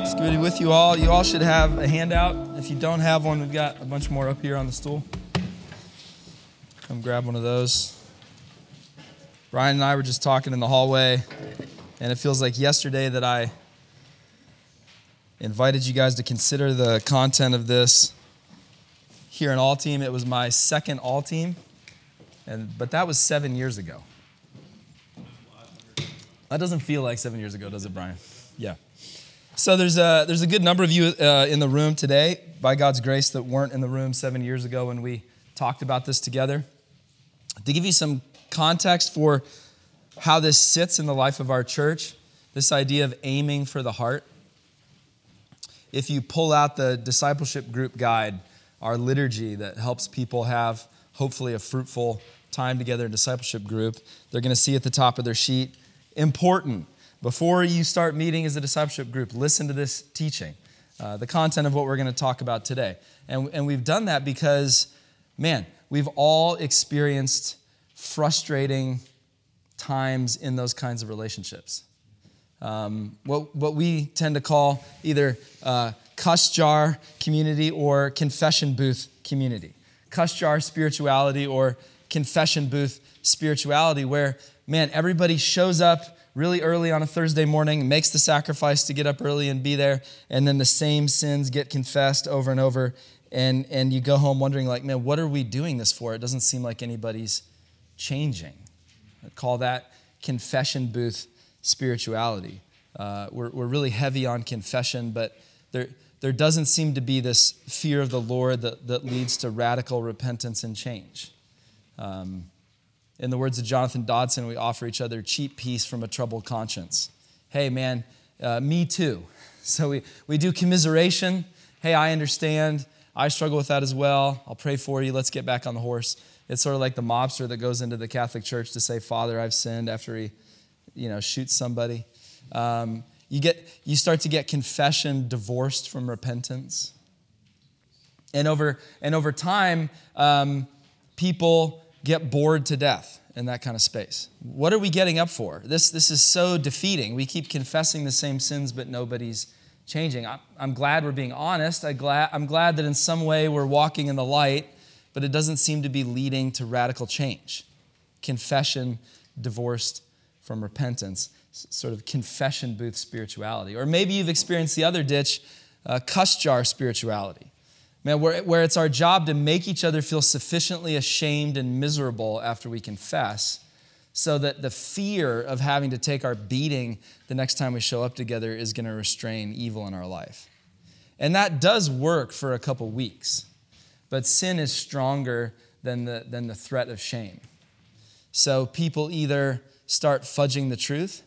It's good to be with you all. You all should have a handout. If you don't have one, we've got a bunch more up here on the stool. Come grab one of those. Brian and I were just talking in the hallway, and it feels like yesterday that I invited you guys to consider the content of this here in All Team. It was my second All Team, but that was 7 years ago. That doesn't feel like 7 years ago, does it, Brian? Yeah. So there's a good number of you in the room today, by God's grace, that weren't in the room 7 years ago when we talked about this together. To give you some context for how this sits in the life of our church, this idea of aiming for the heart. If you pull out the discipleship group guide, our liturgy that helps people have hopefully a fruitful time together in discipleship group, they're going to see at the top of their sheet, important. Before you start meeting as a discipleship group, listen to this teaching, the content of what we're going to talk about today. And we've done that because, man, we've all experienced frustrating times in those kinds of relationships. What we tend to call either cuss jar community or confession booth community. Cuss jar spirituality or confession booth spirituality, where, man, everybody shows up really early on a Thursday morning, makes the sacrifice to get up early and be there, and then the same sins get confessed over and over, and you go home wondering, like, man, what are we doing this for? It doesn't seem like anybody's changing. I call that confession booth spirituality. We're really heavy on confession, but there doesn't seem to be this fear of the Lord that leads to radical repentance and change. In the words of Jonathan Dodson, we offer each other cheap peace from a troubled conscience. Hey, man, me too. So we do commiseration. Hey, I understand. I struggle with that as well. I'll pray for you. Let's get back on the horse. It's sort of like the mobster that goes into the Catholic Church to say, Father, I've sinned, after he shoots somebody. You start to get confession divorced from repentance. And over time, people get bored to death in that kind of space. What are we getting up for? This is so defeating. We keep confessing the same sins, but nobody's changing. I'm glad we're being honest. I'm glad that in some way we're walking in the light, but it doesn't seem to be leading to radical change. Confession divorced from repentance, sort of confession booth spirituality. Or maybe you've experienced the other ditch, cuss jar spirituality. Man, where it's our job to make each other feel sufficiently ashamed and miserable after we confess, so that the fear of having to take our beating the next time we show up together is going to restrain evil in our life. And that does work for a couple weeks, but sin is stronger than the threat of shame. So people either start fudging the truth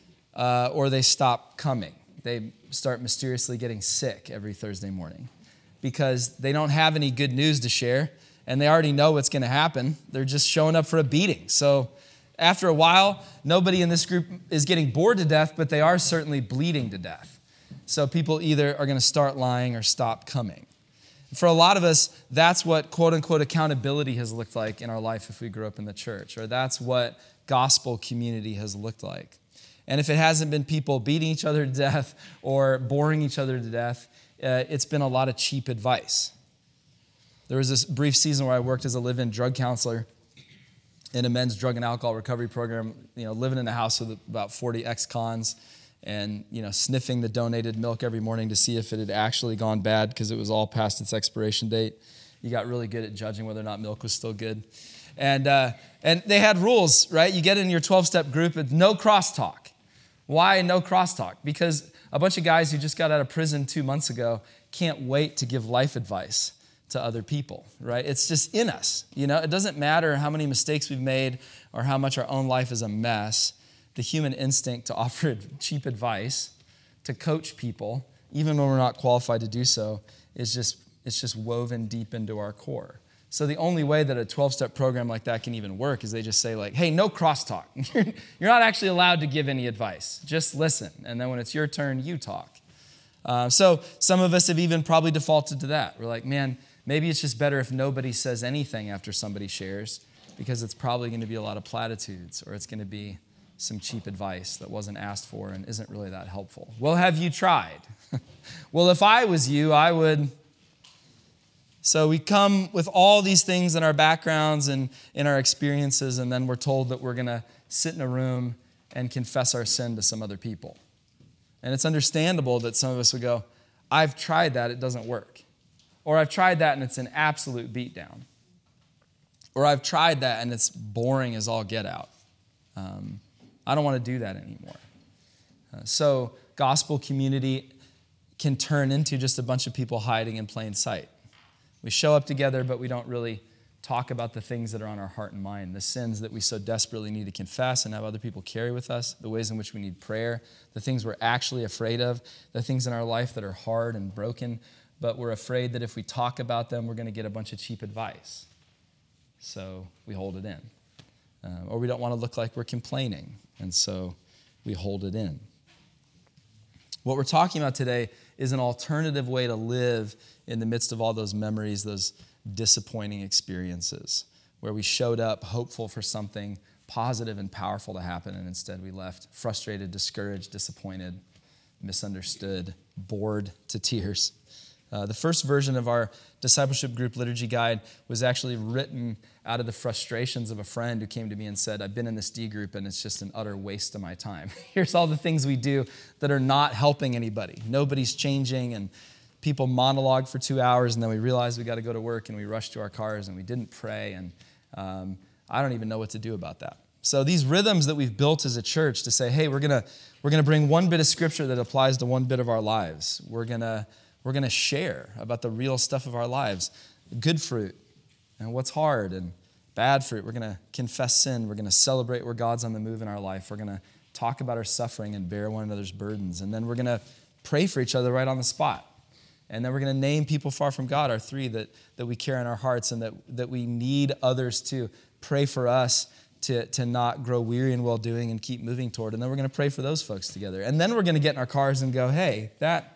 or they stop coming. They start mysteriously getting sick every Thursday morning, because they don't have any good news to share, and they already know what's going to happen. They're just showing up for a beating. So after a while, nobody in this group is getting bored to death, but they are certainly bleeding to death. So people either are going to start lying or stop coming. For a lot of us, that's what quote-unquote accountability has looked like in our life if we grew up in the church, or that's what gospel community has looked like. And if it hasn't been people beating each other to death or boring each other to death, it's been a lot of cheap advice. There was this brief season where I worked as a live-in drug counselor in a men's drug and alcohol recovery program, living in a house with about 40 ex-cons and, sniffing the donated milk every morning to see if it had actually gone bad because it was all past its expiration date. You got really good at judging whether or not milk was still good. And they had rules, right? You get in your 12-step group, it's no crosstalk. Why no crosstalk? Because a bunch of guys who just got out of prison 2 months ago can't wait to give life advice to other people, right? It's just in us. It doesn't matter how many mistakes we've made or how much our own life is a mess. The human instinct to offer cheap advice, to coach people, even when we're not qualified to do so, it's just woven deep into our core. So the only way that a 12-step program like that can even work is they just say, like, hey, no crosstalk. You're not actually allowed to give any advice. Just listen. And then when it's your turn, you talk. So some of us have even probably defaulted to that. We're like, man, maybe it's just better if nobody says anything after somebody shares, because it's probably going to be a lot of platitudes, or it's going to be some cheap advice that wasn't asked for and isn't really that helpful. Well, have you tried? Well, if I was you, I would. So we come with all these things in our backgrounds and in our experiences, and then we're told that we're going to sit in a room and confess our sin to some other people. And it's understandable that some of us would go, I've tried that, it doesn't work. Or I've tried that and it's an absolute beatdown. Or I've tried that and it's boring as all get out. I don't want to do that anymore. So gospel community can turn into just a bunch of people hiding in plain sight. We show up together, but we don't really talk about the things that are on our heart and mind, the sins that we so desperately need to confess and have other people carry with us, the ways in which we need prayer, the things we're actually afraid of, the things in our life that are hard and broken, but we're afraid that if we talk about them, we're going to get a bunch of cheap advice. So we hold it in. Or we don't want to look like we're complaining, and so we hold it in. What we're talking about today is an alternative way to live in the midst of all those memories, those disappointing experiences, where we showed up hopeful for something positive and powerful to happen, and instead we left frustrated, discouraged, disappointed, misunderstood, bored to tears. The first version of our discipleship group liturgy guide was actually written out of the frustrations of a friend who came to me and said, I've been in this D group and it's just an utter waste of my time. Here's all the things we do that are not helping anybody. Nobody's changing, and people monologue for 2 hours, and then we realize we got to go to work, and we rush to our cars, and we didn't pray, and I don't even know what to do about that. So these rhythms that we've built as a church to say, hey, we're gonna bring one bit of scripture that applies to one bit of our lives. We're gonna share about the real stuff of our lives, good fruit and what's hard, and bad fruit. We're gonna confess sin. We're gonna celebrate where God's on the move in our life. We're gonna talk about our suffering and bear one another's burdens, and then we're gonna pray for each other right on the spot. And then we're going to name people far from God, our three that we care in our hearts, and that we need others to pray for us to not grow weary in well-doing and keep moving toward. And then we're going to pray for those folks together. And then we're going to get in our cars and go, hey, I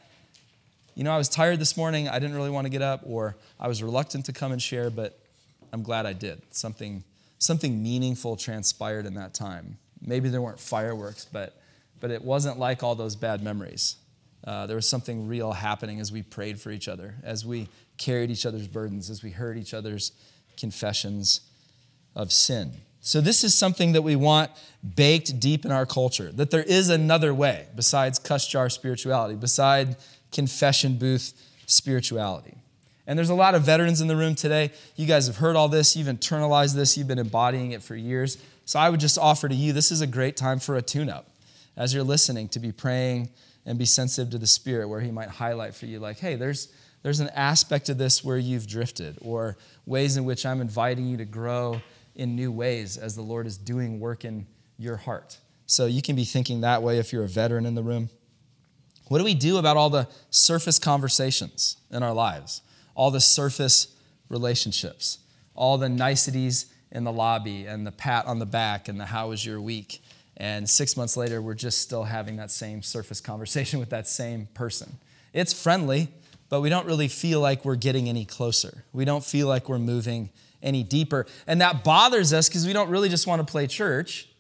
was tired this morning. I didn't really want to get up, or I was reluctant to come and share, but I'm glad I did. Something meaningful transpired in that time. Maybe there weren't fireworks, but it wasn't like all those bad memories. There was something real happening as we prayed for each other, as we carried each other's burdens, as we heard each other's confessions of sin. So this is something that we want baked deep in our culture, that there is another way besides cuss jar spirituality, beside confession booth spirituality. And there's a lot of veterans in the room today. You guys have heard all this. You've internalized this. You've been embodying it for years. So I would just offer to you, this is a great time for a tune-up as you're listening, to be praying and be sensitive to the Spirit, where he might highlight for you, like, hey, there's an aspect of this where you've drifted, or ways in which I'm inviting you to grow in new ways as the Lord is doing work in your heart. So you can be thinking that way if you're a veteran in the room. What do we do about all the surface conversations in our lives, all the surface relationships, all the niceties in the lobby and the pat on the back and the how was your week? And 6 months later, we're just still having that same surface conversation with that same person. It's friendly, but we don't really feel like we're getting any closer. We don't feel like we're moving any deeper. And that bothers us because we don't really just want to play church.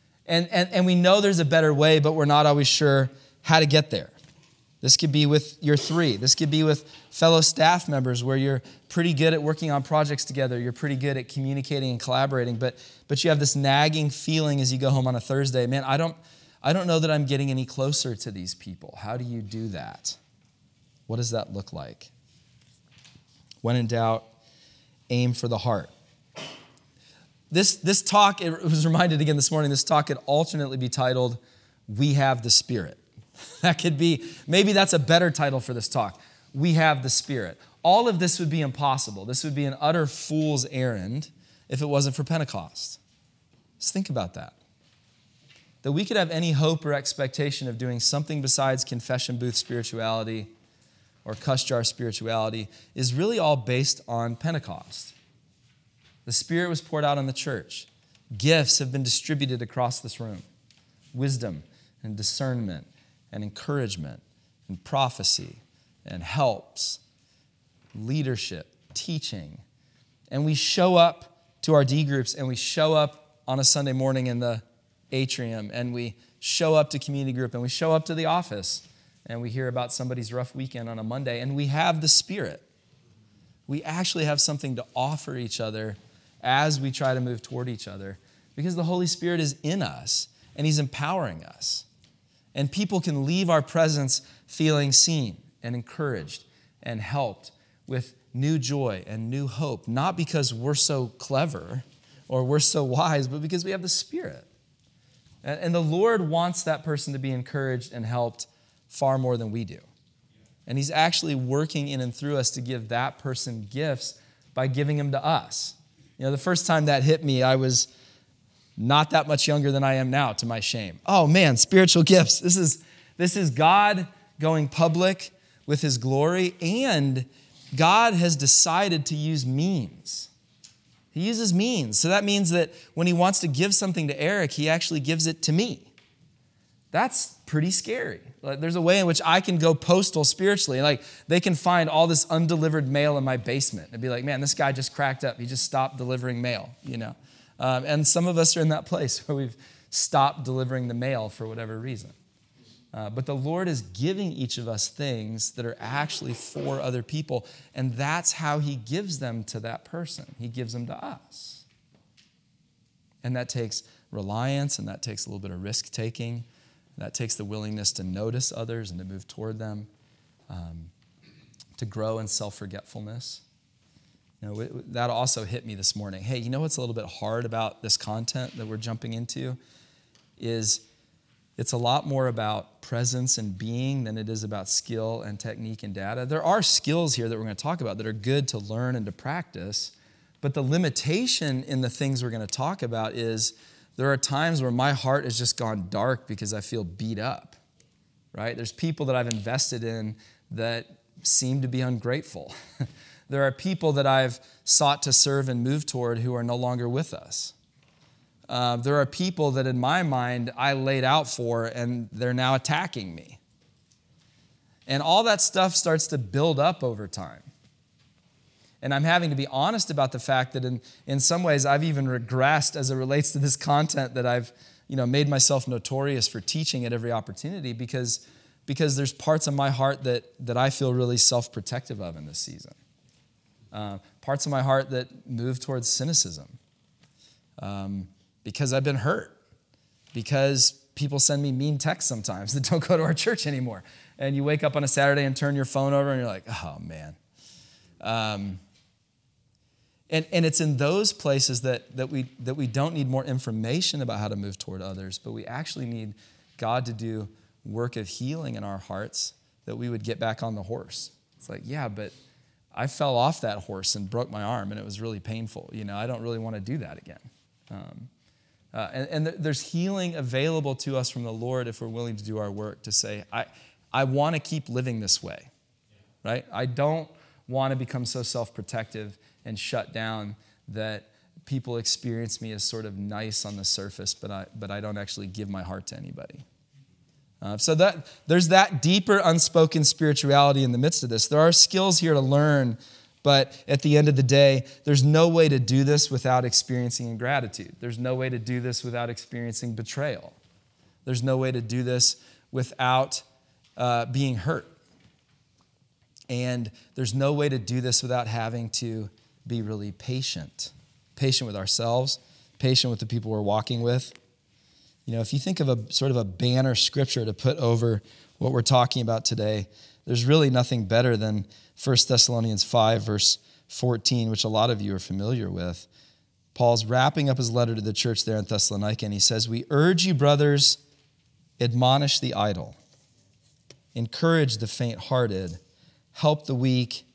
And we know there's a better way, but we're not always sure how to get there. This could be with your three. This could be with fellow staff members, where you're pretty good at working on projects together. You're pretty good at communicating and collaborating, but you have this nagging feeling as you go home on a Thursday, man, I don't know that I'm getting any closer to these people. How do you do that? What does that look like? When in doubt, aim for the heart. This talk, it was reminded again this morning, this talk could alternately be titled, We Have the Spirit. That could be, maybe that's a better title for this talk. We have the Spirit. All of this would be impossible. This would be an utter fool's errand if it wasn't for Pentecost. Just think about that. That we could have any hope or expectation of doing something besides confession booth spirituality or cuss jar spirituality is really all based on Pentecost. The Spirit was poured out on the church. Gifts have been distributed across this room. Wisdom and discernment and encouragement and prophecy and helps, leadership, teaching. And we show up to our D groups, and we show up on a Sunday morning in the atrium, and we show up to community group, and we show up to the office and we hear about somebody's rough weekend on a Monday, and we have the Spirit. We actually have something to offer each other as we try to move toward each other, because the Holy Spirit is in us, and He's empowering us. And people can leave our presence feeling seen and encouraged and helped with new joy and new hope, not because we're so clever or we're so wise, but because we have the Spirit. And the Lord wants that person to be encouraged and helped far more than we do. And He's actually working in and through us to give that person gifts by giving them to us. You know, the first time that hit me, I was not that much younger than I am now, to my shame. Oh man, spiritual gifts. This is God going public with His glory, and God has decided to use means. He uses means. So that means that when He wants to give something to Eric, He actually gives it to me. That's pretty scary. Like, there's a way in which I can go postal spiritually. Like, they can find all this undelivered mail in my basement and be like, man, this guy just cracked up. He just stopped delivering mail, you know. And some of us are in that place where we've stopped delivering the mail for whatever reason. But the Lord is giving each of us things that are actually for other people, and that's how He gives them to that person. He gives them to us. And that takes reliance, and that takes a little bit of risk-taking. That takes the willingness to notice others and to move toward them, to grow in self-forgetfulness. You know, that also hit me this morning. Hey, you know what's a little bit hard about this content that we're jumping into is it's a lot more about presence and being than it is about skill and technique and data. There are skills here that we're going to talk about that are good to learn and to practice, but the limitation in the things we're going to talk about is there are times where my heart has just gone dark because I feel beat up, right? There's people that I've invested in that seem to be ungrateful. There are people that I've sought to serve and move toward who are no longer with us. There are people that in my mind I laid out for and they're now attacking me. And all that stuff starts to build up over time. And I'm having to be honest about the fact that in some ways I've even regressed as it relates to this content that I've made myself notorious for teaching at every opportunity because there's parts of my heart that I feel really self-protective of in this season. Parts of my heart that move towards cynicism. Because I've been hurt. Because people send me mean texts sometimes that don't go to our church anymore. And you wake up on a Saturday and turn your phone over and you're like, oh man. And it's in those places that we don't need more information about how to move toward others, but we actually need God to do work of healing in our hearts that we would get back on the horse. It's like, yeah, but I fell off that horse and broke my arm and it was really painful. I don't really want to do that again. And there's healing available to us from the Lord if we're willing to do our work to say, I want to keep living this way, right? I don't want to become so self-protective and shut down that people experience me as sort of nice on the surface, but I don't actually give my heart to anybody. So that there's that deeper unspoken spirituality in the midst of this. There are skills here to learn, but at the end of the day, there's no way to do this without experiencing ingratitude. There's no way to do this without experiencing betrayal. There's no way to do this without being hurt. And there's no way to do this without having to be really patient. Patient with ourselves, patient with the people we're walking with. If you think of a sort of a banner scripture to put over what we're talking about today, there's really nothing better than 1 Thessalonians 5, verse 14, which a lot of you are familiar with. Paul's wrapping up his letter to the church there in Thessalonica, and he says, "We urge you, brothers, admonish the idle, encourage the faint-hearted, help the weak,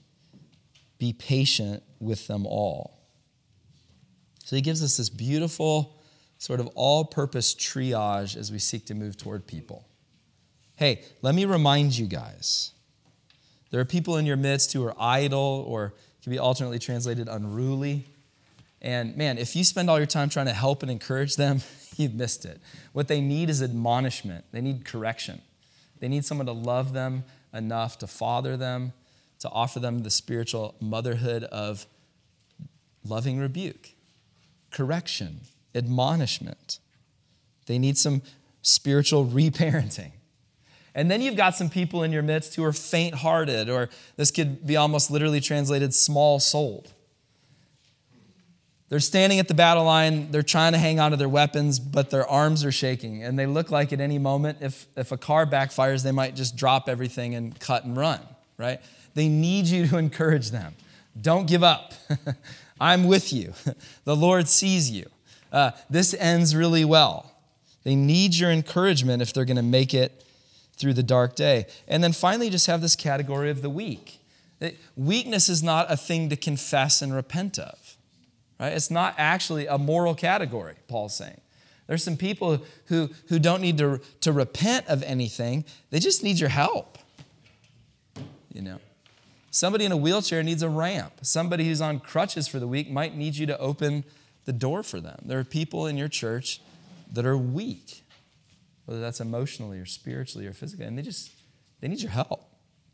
be patient with them all." So he gives us this beautiful sort of all-purpose triage as we seek to move toward people. Hey, let me remind you guys, there are people in your midst who are idle or can be alternately translated unruly. And man, if you spend all your time trying to help and encourage them, you've missed it. What they need is admonishment. They need correction. They need someone to love them enough to father them, to offer them the spiritual motherhood of loving rebuke, correction, admonishment. They need some spiritual reparenting. And then you've got some people in your midst who are faint-hearted, or this could be almost literally translated small-souled. They're standing at the battle line, they're trying to hang on to their weapons, but their arms are shaking, and they look like at any moment, if a car backfires, they might just drop everything and cut and run, right? They need you to encourage them. Don't give up. I'm with you. The Lord sees you. This ends really well. They need your encouragement if they're going to make it through the dark day. And then finally, just have this category of the weak. Weakness is not a thing to confess and repent of. Right? It's not actually a moral category, Paul's saying. There's some people who don't need to repent of anything. They just need your help. You know, somebody in a wheelchair needs a ramp. Somebody who's on crutches for the week might need you to open the door for them. There are people in your church that are weak, whether that's emotionally or spiritually or physically, and they need your help.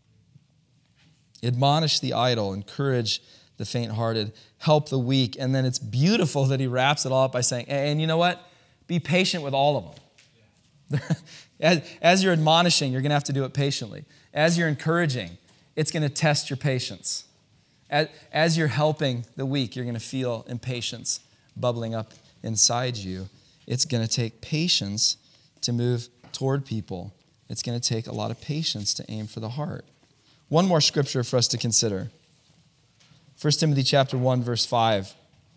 Admonish the idle, encourage the faint-hearted, help the weak. And then it's beautiful that he wraps it all up by saying, and you know what? Be patient with all of them. As you're admonishing, you're going to have to do it patiently. As you're encouraging, it's going to test your patience. As you're helping the weak, you're going to feel impatience bubbling up inside you. It's going to take patience to move toward people. It's going to take a lot of patience to aim for the heart. One more scripture for us to consider. 1 Timothy chapter 1, verse 5.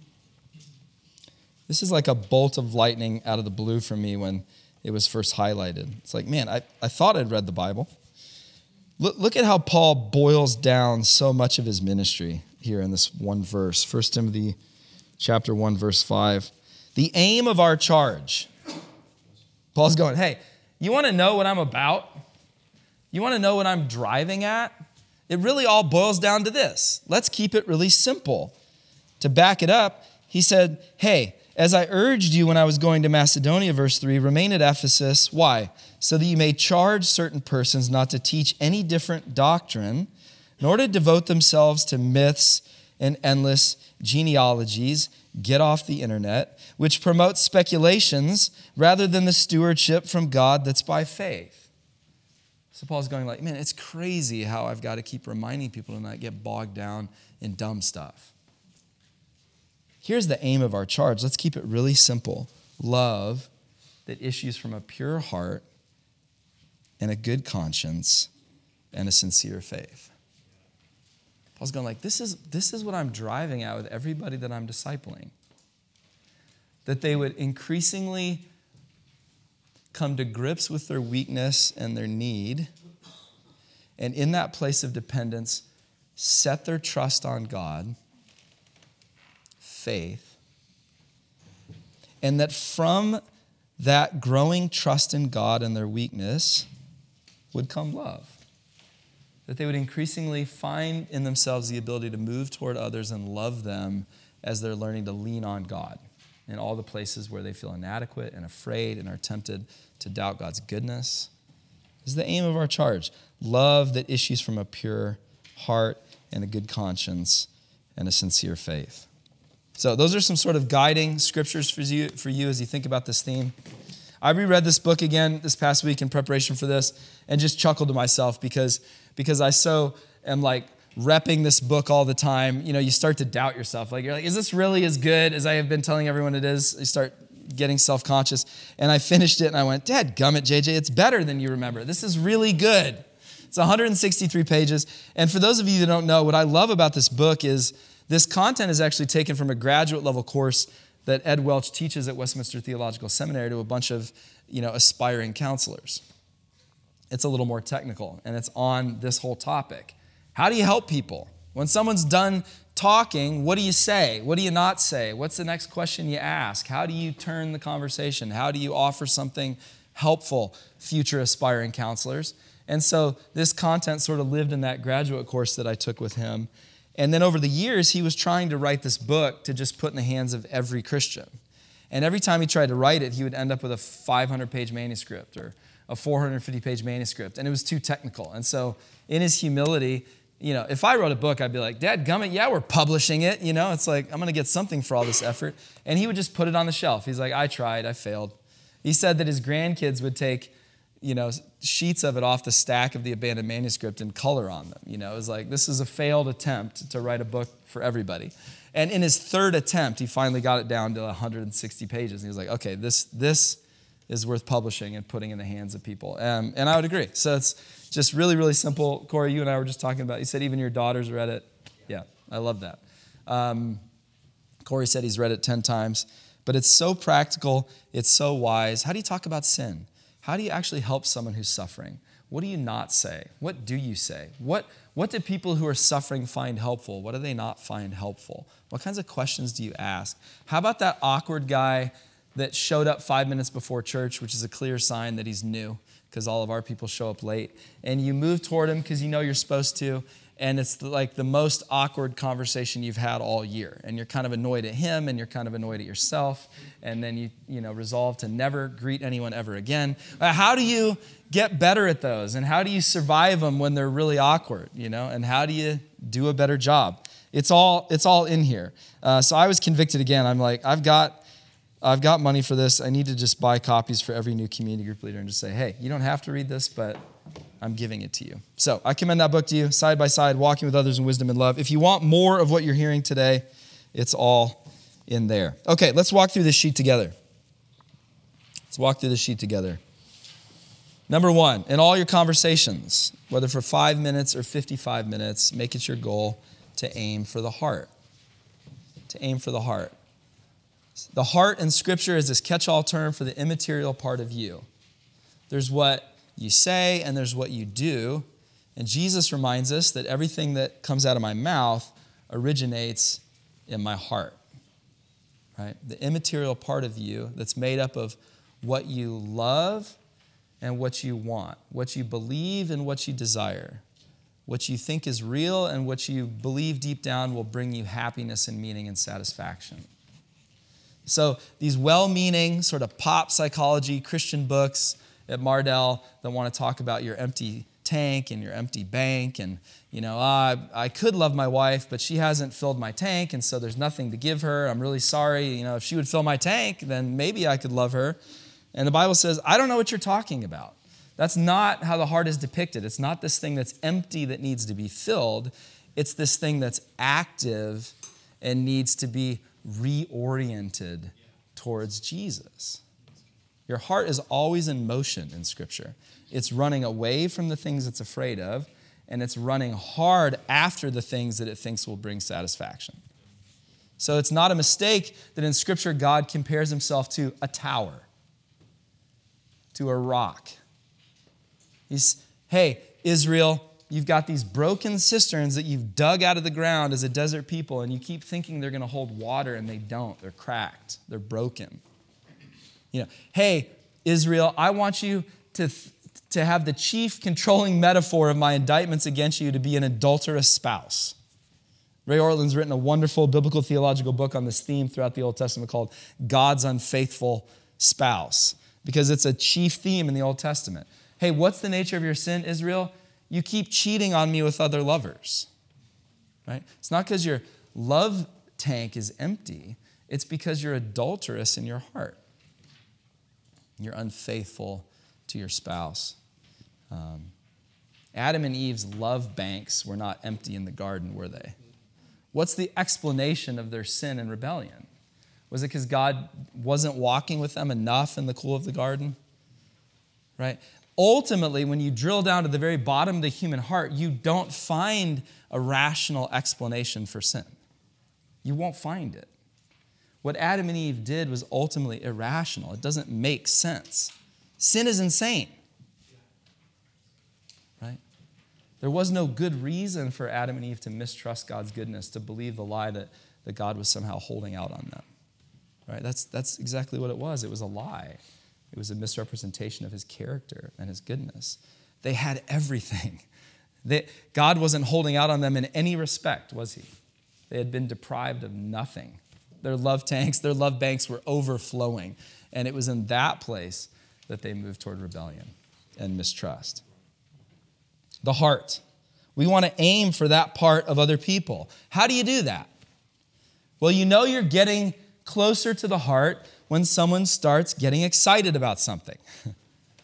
This is like a bolt of lightning out of the blue for me when it was first highlighted. It's like, man, I thought I'd read the Bible. Look at how Paul boils down so much of his ministry here in this one verse. 1 Timothy chapter 1, verse 5. The aim of our charge. Paul's going, hey, you want to know what I'm about? You want to know what I'm driving at? It really all boils down to this. Let's keep it really simple. To back it up, he said, hey, as I urged you when I was going to Macedonia, verse 3, remain at Ephesus. Why? So that you may charge certain persons not to teach any different doctrine, nor to devote themselves to myths and endless genealogies, get off the internet, which promote speculations rather than the stewardship from God that's by faith. So Paul's going like, man, it's crazy how I've got to keep reminding people to not get bogged down in dumb stuff. Here's the aim of our charge. Let's keep it really simple. Love that issues from a pure heart and a good conscience and a sincere faith. Paul's going like, this is what I'm driving at with everybody that I'm discipling. That they would increasingly come to grips with their weakness and their need, and in that place of dependence, set their trust on God, faith, and that from that growing trust in God and their weakness would come love. That they would increasingly find in themselves the ability to move toward others and love them as they're learning to lean on God in all the places where they feel inadequate and afraid and are tempted to doubt God's goodness. This is the aim of our charge. Love that issues from a pure heart and a good conscience and a sincere faith. So those are some sort of guiding scriptures for you as you think about this theme. I reread this book again this past week in preparation for this and just chuckled to myself because I so am like repping this book all the time. You know, you start to doubt yourself. Like, you're like, is this really as good as I have been telling everyone it is? You start getting self-conscious. And I finished it and I went, dadgummit, JJ, it's better than you remember. This is really good. It's 163 pages. And for those of you that don't know, what I love about this book is this content is actually taken from a graduate level course that Ed Welch teaches at Westminster Theological Seminary to a bunch of, aspiring counselors. It's a little more technical, and it's on this whole topic. How do you help people? When someone's done talking, what do you say? What do you not say? What's the next question you ask? How do you turn the conversation? How do you offer something helpful, future aspiring counselors? And so this content sort of lived in that graduate course that I took with him. And then over the years, he was trying to write this book to just put in the hands of every Christian. And every time he tried to write it, he would end up with a 500-page manuscript or a 450-page manuscript. And it was too technical. And so in his humility, if I wrote a book, I'd be like, dadgummit, yeah, we're publishing it. It's like, I'm going to get something for all this effort. And he would just put it on the shelf. He's like, I tried, I failed. He said that his grandkids would take sheets of it off the stack of the abandoned manuscript and color on them. It was like, this is a failed attempt to write a book for everybody. And in his third attempt, he finally got it down to 160 pages. And he was like, okay, this is worth publishing and putting in the hands of people. And I would agree. So it's just really, really simple. Corey, you and I were just talking about, you said even your daughters read it. Yeah, I love that. Corey said he's read it 10 times. But it's so practical. It's so wise. How do you talk about sin? How do you actually help someone who's suffering? What do you not say? What do you say? What do people who are suffering find helpful? What do they not find helpful? What kinds of questions do you ask? How about that awkward guy that showed up 5 minutes before church, which is a clear sign that he's new, because all of our people show up late, and you move toward him because you know you're supposed to, and it's like the most awkward conversation you've had all year, and you're kind of annoyed at him, and you're kind of annoyed at yourself, and then you resolve to never greet anyone ever again. How do you get better at those, and how do you survive them when they're really awkward, and how do you do a better job? It's all in here. So I was convicted again. I'm like, I've got money for this. I need to just buy copies for every new community group leader and just say, hey, you don't have to read this, but I'm giving it to you. So I commend that book to you, Side by Side, Walking with Others in Wisdom and Love. If you want more of what you're hearing today, it's all in there. Okay, let's walk through this sheet together. Number one, in all your conversations, whether for 5 minutes or 55 minutes, make it your goal to aim for the heart. The heart in Scripture is this catch-all term for the immaterial part of you. There's what you say and there's what you do. And Jesus reminds us that everything that comes out of my mouth originates in my heart. Right? The immaterial part of you that's made up of what you love and what you want, what you believe and what you desire, what you think is real and what you believe deep down will bring you happiness and meaning and satisfaction. So these well-meaning sort of pop psychology Christian books at Mardel that want to talk about your empty tank and your empty bank and, I could love my wife, but she hasn't filled my tank, and so there's nothing to give her. I'm really sorry. If she would fill my tank, then maybe I could love her. And the Bible says, I don't know what you're talking about. That's not how the heart is depicted. It's not this thing that's empty that needs to be filled. It's this thing that's active and needs to be reoriented towards Jesus. Your heart is always in motion in Scripture. It's running away from the things it's afraid of, and it's running hard after the things that it thinks will bring satisfaction. So it's not a mistake that in Scripture God compares himself to a tower, to a rock. Hey, Israel, you've got these broken cisterns that you've dug out of the ground as a desert people, and you keep thinking they're going to hold water, and they don't. They're cracked. They're broken. Hey, Israel, I want you to have the chief controlling metaphor of my indictments against you to be an adulterous spouse. Ray Ortland's written a wonderful biblical theological book on this theme throughout the Old Testament called God's Unfaithful Spouse, because it's a chief theme in the Old Testament. Hey, what's the nature of your sin, Israel? You keep cheating on me with other lovers, right? It's not because your love tank is empty. It's because you're adulterous in your heart. You're unfaithful to your spouse. Adam and Eve's love banks were not empty in the garden, were they? What's the explanation of their sin and rebellion? Was it because God wasn't walking with them enough in the cool of the garden? Right? Ultimately, when you drill down to the very bottom of the human heart, you don't find a rational explanation for sin. You won't find it. What Adam and Eve did was ultimately irrational. It doesn't make sense. Sin is insane. Right? There was no good reason for Adam and Eve to mistrust God's goodness, to believe the lie that God was somehow holding out on them. Right? That's exactly what it was. It was a lie. It was a misrepresentation of his character and his goodness. They had everything. God wasn't holding out on them in any respect, was he? They had been deprived of nothing. Their love tanks, their love banks were overflowing. And it was in that place that they moved toward rebellion and mistrust. The heart. We want to aim for that part of other people. How do you do that? Well, you're getting closer to the heart when someone starts getting excited about something.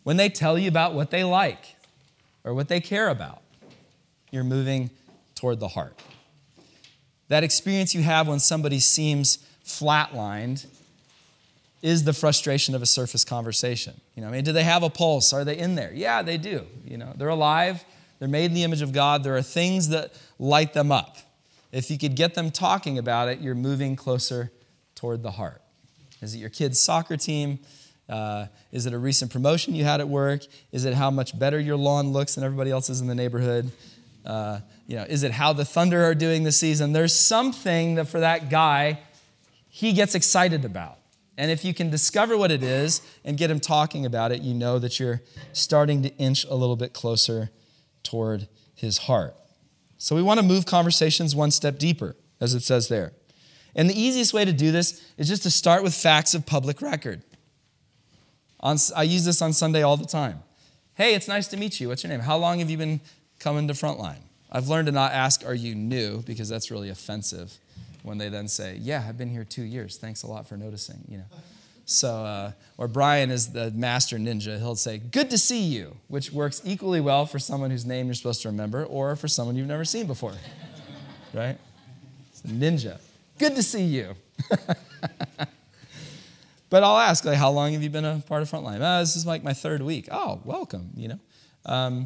When they tell you about what they like or what they care about, you're moving toward the heart. That experience you have when somebody seems flatlined is the frustration of a surface conversation. Do they have a pulse? Are they in there? Yeah, they do. They're alive. They're made in the image of God. There are things that light them up. If you could get them talking about it, you're moving closer toward the heart. Is it your kid's soccer team? Is it a recent promotion you had at work? Is it how much better your lawn looks than everybody else's in the neighborhood? Is it how the Thunder are doing this season? There's something that for that guy, he gets excited about. And if you can discover what it is and get him talking about it, you know that you're starting to inch a little bit closer toward his heart. So we want to move conversations one step deeper, as it says there. And the easiest way to do this is just to start with facts of public record. I use this on Sunday all the time. Hey, it's nice to meet you. What's your name? How long have you been coming to Frontline? I've learned to not ask, are you new? Because that's really offensive when they then say, yeah, I've been here 2 years. Thanks a lot for noticing, So, or Brian is the master ninja. He'll say, good to see you, which works equally well for someone whose name you're supposed to remember or for someone you've never seen before, right? It's a ninja. Good to see you. But I'll ask, how long have you been a part of Frontline? This is like my 3rd week. Oh, welcome, Are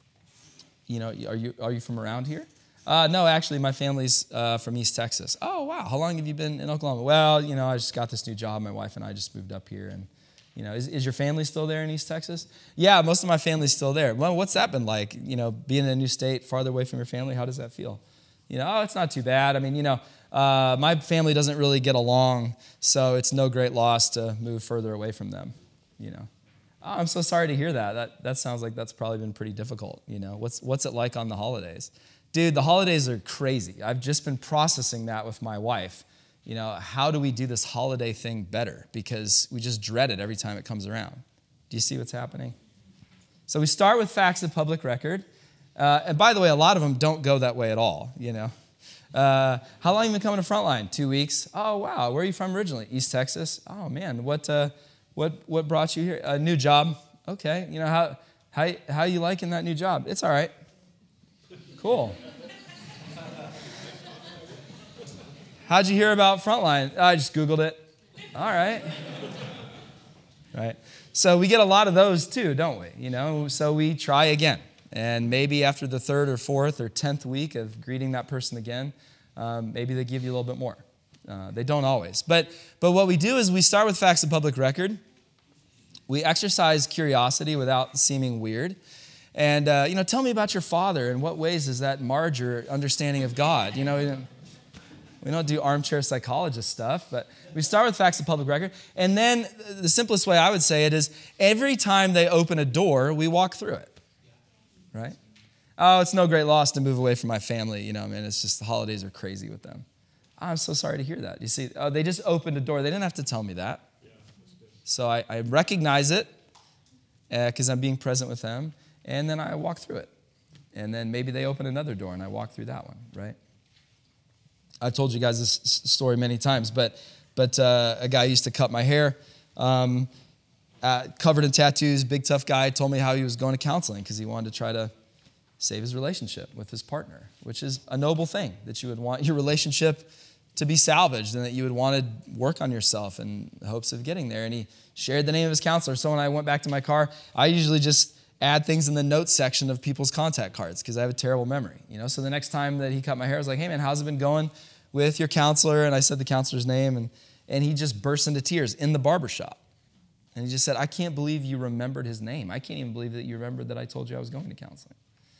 you from around here? No, actually, my family's from East Texas. Oh, wow. How long have you been in Oklahoma? Well, I just got this new job. My wife and I just moved up here. And, is your family still there in East Texas? Yeah, most of my family's still there. Well, what's that been like? Being in a new state, farther away from your family, how does that feel? It's not too bad. My family doesn't really get along, so it's no great loss to move further away from them, Oh, I'm so sorry to hear that. That sounds like that's probably been pretty difficult, What's it like on the holidays? Dude, the holidays are crazy. I've just been processing that with my wife. How do we do this holiday thing better? Because we just dread it every time it comes around. Do you see what's happening? So we start with facts of public record. And by the way, a lot of them don't go that way at all, How long have you been coming to Frontline? 2 weeks. Oh, wow. Where are you from originally? East Texas. Oh, man. What brought you here? A new job. Okay. How you liking that new job? It's all right. Cool. How'd you hear about Frontline? I just Googled it. All right. Right. So we get a lot of those too, don't we? So we try again. And maybe after the 3rd or 4th or 10th week of greeting that person again, maybe they give you a little bit more. They don't always. But what we do is we start with facts of public record. We exercise curiosity without seeming weird. And, tell me about your father. In what ways does that marge your understanding of God? We don't do armchair psychologist stuff, but we start with facts of public record. And then the simplest way I would say it is every time they open a door, we walk through it, right? Oh, it's no great loss to move away from my family. It's just the holidays are crazy with them. I'm so sorry to hear that. You see, they just opened a door. They didn't have to tell me that. Yeah, that's good. So I recognize it because I'm being present with them. And then I walk through it. And then maybe they open another door and I walk through that one, right? I've told you guys this story many times, but a guy used to cut my hair, covered in tattoos, big tough guy, told me how he was going to counseling because he wanted to try to save his relationship with his partner, which is a noble thing, that you would want your relationship to be salvaged and that you would want to work on yourself in hopes of getting there. And he shared the name of his counselor. So when I went back to my car, I usually just add things in the notes section of people's contact cards because I have a terrible memory. So the next time that he cut my hair, I was like, hey man, how's it been going with your counselor? And I said the counselor's name, and he just burst into tears in the barbershop. And he just said, I can't believe you remembered his name. I can't even believe that you remembered that I told you I was going to counseling.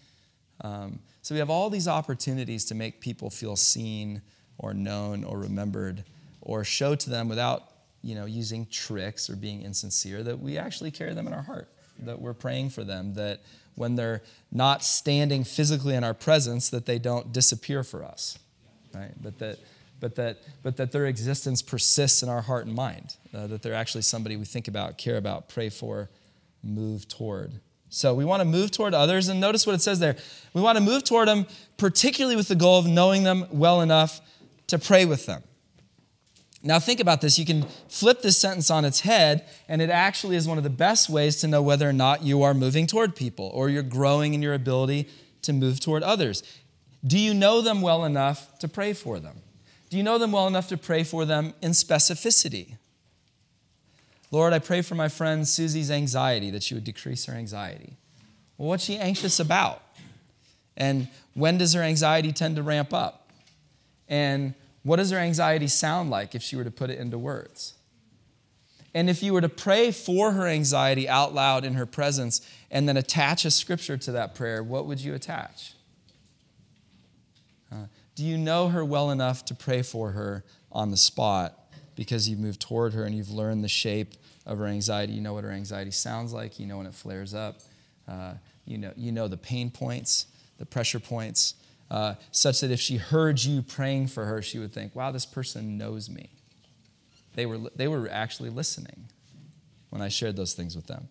So we have all these opportunities to make people feel seen or known or remembered or show to them without, using tricks or being insincere that we actually carry them in our heart, that we're praying for them, that when they're not standing physically in our presence, that they don't disappear for us, right? But that their existence persists in our heart and mind, that they're actually somebody we think about, care about, pray for, move toward. So we want to move toward others, and notice what it says there. We want to move toward them, particularly with the goal of knowing them well enough to pray with them. Now think about this. You can flip this sentence on its head, and it actually is one of the best ways to know whether or not you are moving toward people or you're growing in your ability to move toward others. Do you know them well enough to pray for them? Do you know them well enough to pray for them in specificity? Lord, I pray for my friend Susie's anxiety, that you would decrease her anxiety. Well, what's she anxious about? And when does her anxiety tend to ramp up? And what does her anxiety sound like if she were to put it into words? And if you were to pray for her anxiety out loud in her presence and then attach a scripture to that prayer, what would you attach? Do you know her well enough to pray for her on the spot because you've moved toward her and you've learned the shape of her anxiety? You know what her anxiety sounds like. You know when it flares up. You know the pain points, the pressure points, such that if she heard you praying for her, she would think, wow, this person knows me. They were actually listening when I shared those things with them.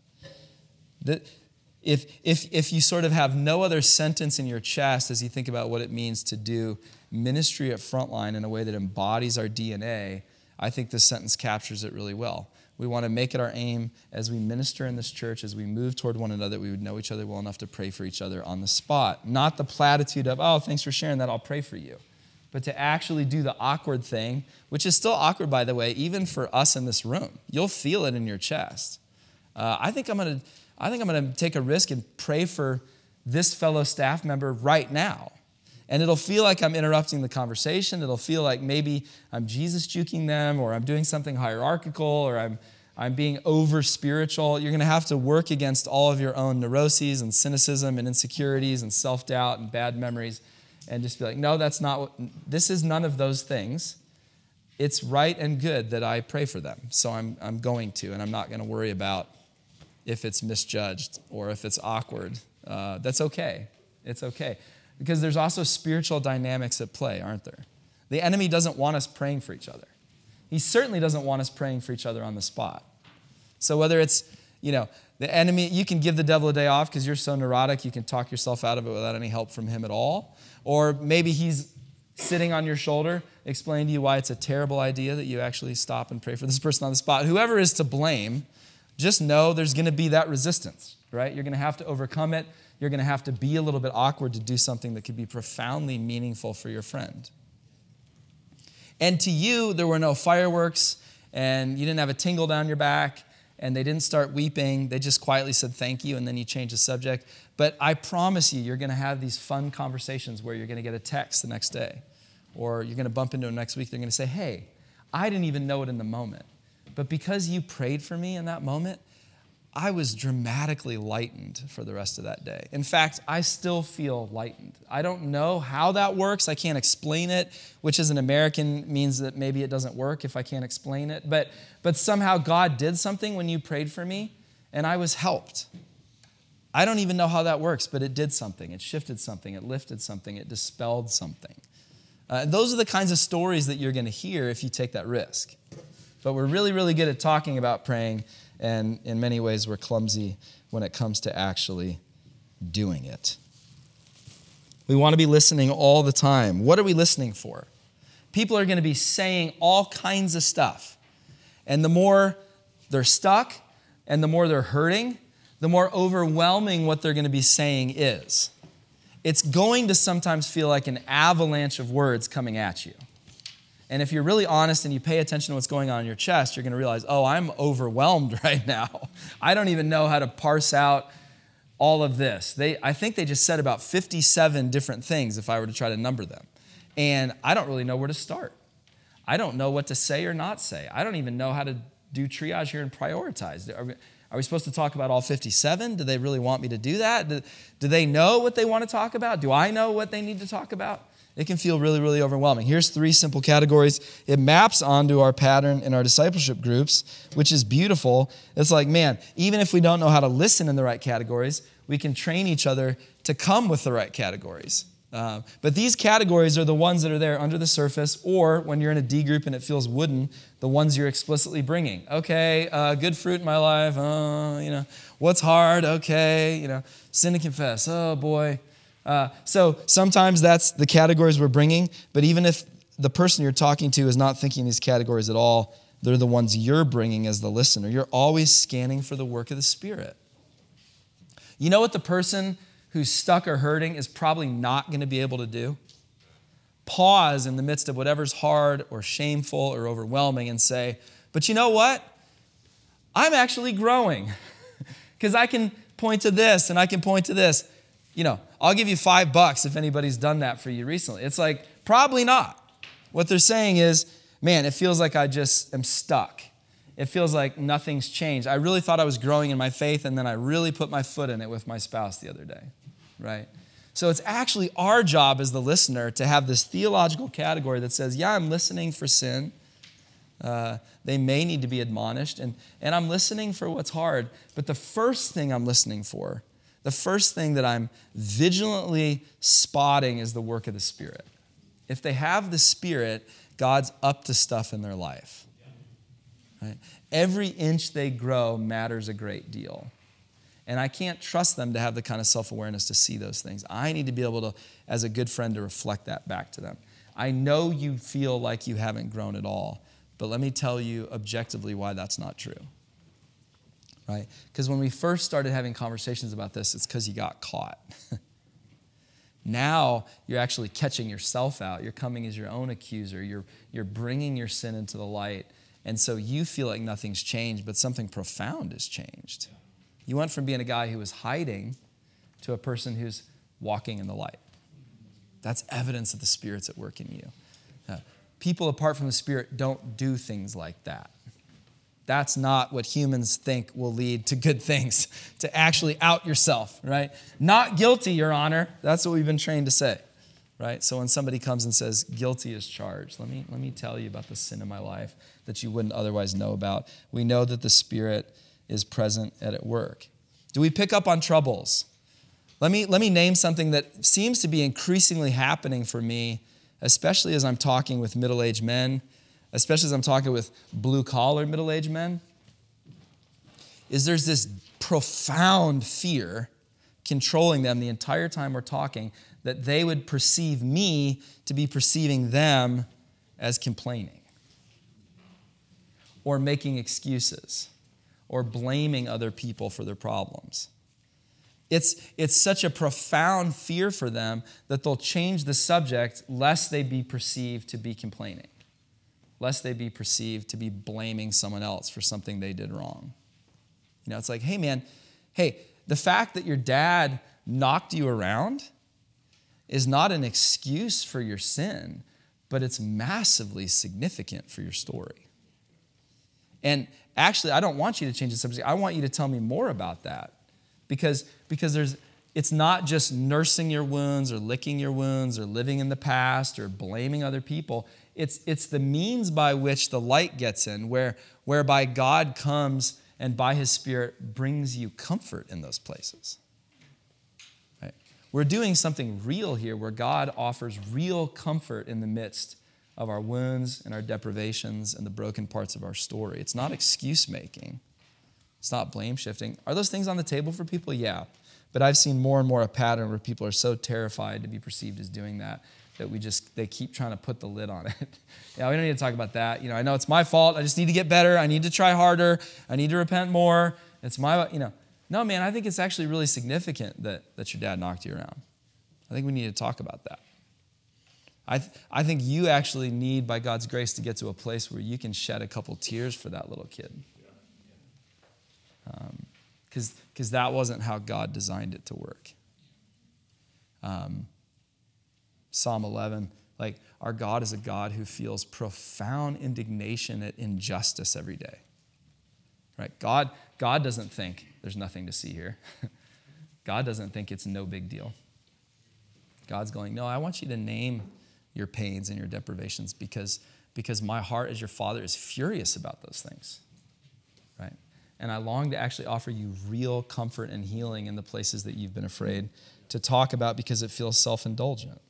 If you sort of have no other sentence in your chest as you think about what it means to do ministry at Frontline in a way that embodies our DNA, I think this sentence captures it really well. We want to make it our aim as we minister in this church, as we move toward one another, we would know each other well enough to pray for each other on the spot. Not the platitude of, oh, thanks for sharing that, I'll pray for you. But to actually do the awkward thing, which is still awkward, by the way, even for us in this room. You'll feel it in your chest. I think I'm going to take a risk and pray for this fellow staff member right now. And it'll feel like I'm interrupting the conversation. It'll feel like maybe I'm Jesus juking them, or I'm doing something hierarchical, or I'm being over spiritual. You're going to have to work against all of your own neuroses and cynicism and insecurities and self-doubt and bad memories, and just be like, no, this is none of those things. It's right and good that I pray for them. So I'm going to, and I'm not going to worry about if it's misjudged or if it's awkward. That's okay. It's okay. Because there's also spiritual dynamics at play, aren't there? The enemy doesn't want us praying for each other. He certainly doesn't want us praying for each other on the spot. So whether it's, the enemy, you can give the devil a day off because you're so neurotic, you can talk yourself out of it without any help from him at all. Or maybe he's sitting on your shoulder, explaining to you why it's a terrible idea that you actually stop and pray for this person on the spot. Whoever is to blame, just know there's going to be that resistance, right? You're going to have to overcome it. You're going to have to be a little bit awkward to do something that could be profoundly meaningful for your friend. And to you, there were no fireworks, and you didn't have a tingle down your back, and they didn't start weeping. They just quietly said thank you, and then you changed the subject. But I promise you're going to have these fun conversations where you're going to get a text the next day, or you're going to bump into them next week. They're going to say, hey, I didn't even know it in the moment, but because you prayed for me in that moment, I was dramatically lightened for the rest of that day. In fact, I still feel lightened. I don't know how that works. I can't explain it, which as an American means that maybe it doesn't work if I can't explain it. But somehow God did something when you prayed for me, and I was helped. I don't even know how that works, but it did something. It shifted something. It lifted something. It dispelled something. Those are the kinds of stories that you're going to hear if you take that risk. But we're really, really good at talking about praying, and in many ways we're clumsy when it comes to actually doing it. We want to be listening all the time. What are we listening for? People are going to be saying all kinds of stuff. And the more they're stuck and the more they're hurting, the more overwhelming what they're going to be saying is. It's going to sometimes feel like an avalanche of words coming at you. And if you're really honest and you pay attention to what's going on in your chest, you're going to realize, oh, I'm overwhelmed right now. I don't even know how to parse out all of this. I think they just said about 57 different things if I were to try to number them. And I don't really know where to start. I don't know what to say or not say. I don't even know how to do triage here and prioritize. Are we supposed to talk about all 57? Do they really want me to do that? Do they know what they want to talk about? Do I know what they need to talk about? It can feel really, really overwhelming. Here's 3 simple categories. It maps onto our pattern in our discipleship groups, which is beautiful. It's like, man, even if we don't know how to listen in the right categories, we can train each other to come with the right categories. But these categories are the ones that are there under the surface, or when you're in a D group and it feels wooden, the ones you're explicitly bringing. Okay, good fruit in my life. What's hard? Okay, sin to confess. Oh boy. So sometimes that's the categories we're bringing, but even if the person you're talking to is not thinking these categories at all. They're the ones you're bringing as the listener. You're always scanning for the work of the Spirit. You know what the person who's stuck or hurting is probably not going to be able to do? Pause in the midst of whatever's hard or shameful or overwhelming and say, but you know what? I'm actually growing because I can point to this and I can point to this. I'll give you $5 if anybody's done that for you recently. It's like, probably not. What they're saying is, man, it feels like I just am stuck. It feels like nothing's changed. I really thought I was growing in my faith, and then I really put my foot in it with my spouse the other day, right? So it's actually our job as the listener to have this theological category that says, yeah, I'm listening for sin. They may need to be admonished, and I'm listening for what's hard. But the first thing I'm listening for, the first thing that I'm vigilantly spotting is the work of the Spirit. If they have the Spirit, God's up to stuff in their life. Right? Every inch they grow matters a great deal. And I can't trust them to have the kind of self-awareness to see those things. I need to be able to, as a good friend, to reflect that back to them. I know you feel like you haven't grown at all, but let me tell you objectively why that's not true. Right? Because when we first started having conversations about this, it's because you got caught. Now you're actually catching yourself out. You're coming as your own accuser. You're bringing your sin into the light. And so you feel like nothing's changed, but something profound has changed. You went from being a guy who was hiding to a person who's walking in the light. That's evidence that the Spirit's at work in you. People apart from the Spirit don't do things like that. That's not what humans think will lead to good things, to actually out yourself, right? Not guilty, Your Honor. That's what we've been trained to say, right? So when somebody comes and says, guilty as charged, let me tell you about the sin in my life that you wouldn't otherwise know about. We know that the Spirit is present and at work. Do we pick up on troubles? Let me name something that seems to be increasingly happening for me, especially as I'm talking with middle-aged men, especially as I'm talking with blue-collar middle-aged men, is there's this profound fear controlling them the entire time we're talking that they would perceive me to be perceiving them as complaining or making excuses or blaming other people for their problems. It's such a profound fear for them that they'll change the subject lest they be perceived to be complaining, lest they be perceived to be blaming someone else for something they did wrong. It's like, hey, man, the fact that your dad knocked you around is not an excuse for your sin, but it's massively significant for your story. And actually, I don't want you to change the subject. I want you to tell me more about that because it's not just nursing your wounds or licking your wounds or living in the past or blaming other people. It's the means by which the light gets in, whereby God comes and by His Spirit brings you comfort in those places. Right? We're doing something real here where God offers real comfort in the midst of our wounds and our deprivations and the broken parts of our story. It's not excuse making. It's not blame shifting. Are those things on the table for people? Yeah. But I've seen more and more a pattern where people are so terrified to be perceived as doing that they keep trying to put the lid on it. Yeah, we don't need to talk about that. I know it's my fault. I just need to get better. I need to try harder. I need to repent more. It's No, man, I think it's actually really significant that your dad knocked you around. I think we need to talk about that. I think you actually need, by God's grace, to get to a place where you can shed a couple tears for that little kid. Because that wasn't how God designed it to work. Psalm 11, our God is a God who feels profound indignation at injustice every day. Right? God doesn't think there's nothing to see here. God doesn't think it's no big deal. God's going, no, I want you to name your pains and your deprivations because my heart as your father is furious about those things. Right? And I long to actually offer you real comfort and healing in the places that you've been afraid to talk about because it feels self-indulgent.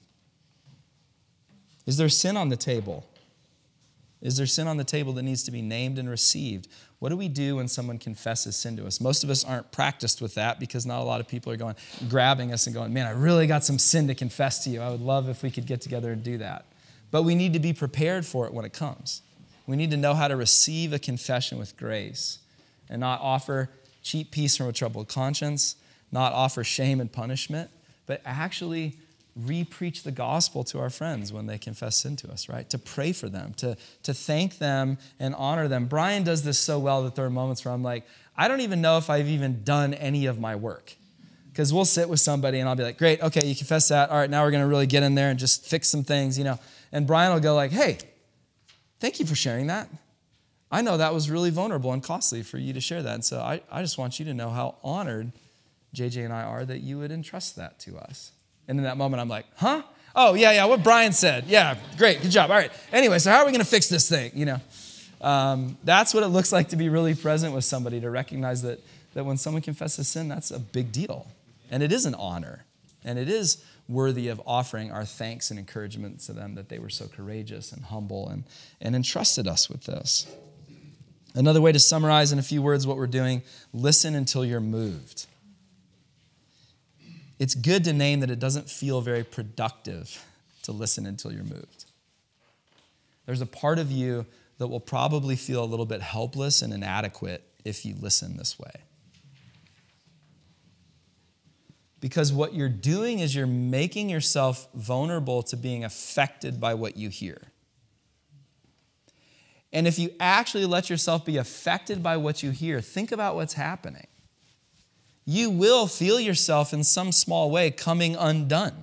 Is there sin on the table? Is there sin on the table that needs to be named and received? What do we do when someone confesses sin to us? Most of us aren't practiced with that because not a lot of people are grabbing us and going, man, I really got some sin to confess to you. I would love if we could get together and do that. But we need to be prepared for it when it comes. We need to know how to receive a confession with grace and not offer cheap peace from a troubled conscience, not offer shame and punishment, but actually re-preach the gospel to our friends when they confess sin to us, right? To pray for them, to thank them and honor them. Brian does this so well that there are moments where I'm like, I don't even know if I've even done any of my work. Because we'll sit with somebody and I'll be like, great, okay, you confess that. All right, now we're going to really get in there and just fix some things, And Brian will go like, hey, thank you for sharing that. I know that was really vulnerable and costly for you to share that. And so I just want you to know how honored JJ and I are that you would entrust that to us. And in that moment, I'm like, huh? Oh, yeah, what Brian said. Yeah, great, good job. All right. Anyway, so how are we going to fix this thing, That's what it looks like to be really present with somebody, to recognize that when someone confesses sin, that's a big deal. And it is an honor. And it is worthy of offering our thanks and encouragement to them that they were so courageous and humble and entrusted us with this. Another way to summarize in a few words what we're doing, listen until you're moved. It's good to name that it doesn't feel very productive to listen until you're moved. There's a part of you that will probably feel a little bit helpless and inadequate if you listen this way. Because what you're doing is you're making yourself vulnerable to being affected by what you hear. And if you actually let yourself be affected by what you hear, think about what's happening. You will feel yourself in some small way coming undone.